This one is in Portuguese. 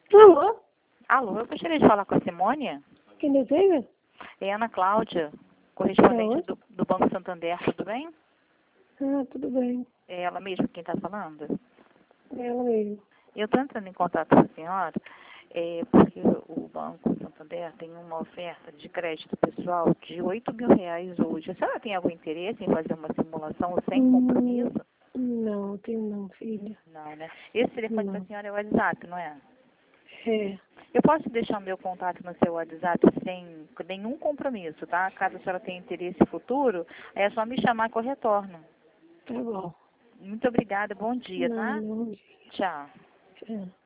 Alô? Alô, eu gostaria de falar com a Simone. Quem deseja? É Ana Cláudia, correspondente Alô? do Banco Santander, tudo bem? Ah, tudo bem. É ela mesma quem está falando? É ela mesmo. Eu estou entrando em contato com a senhora porque o Banco Santander tem uma oferta de crédito pessoal de R$ 8.000 hoje. A senhora tem algum interesse em fazer uma simulação sem compromisso? Não, tenho não, filha. Não, né? Esse telefone da Não. senhora é o WhatsApp, não é? É. Eu posso deixar o meu contato no seu WhatsApp sem nenhum compromisso, tá? Caso a senhora tenha interesse futuro, é só me chamar que eu retorno. Tá bom. Muito obrigada, bom dia, Não, tá? não. Tchau. Tchau.